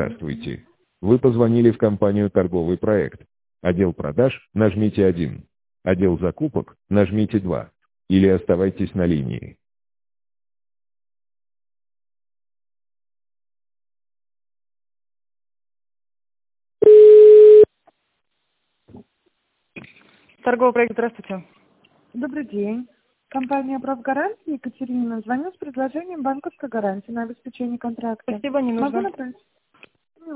Здравствуйте. Вы позвонили в компанию «Торговый проект». Отдел продаж – нажмите 1. Отдел закупок – нажмите 2. Или оставайтесь на линии. Торговый проект, здравствуйте. Добрый день. Компания «Правгарант» Екатерина звоню с предложением банковской гарантии на обеспечение контракта. Спасибо, не нужно. Могу направить?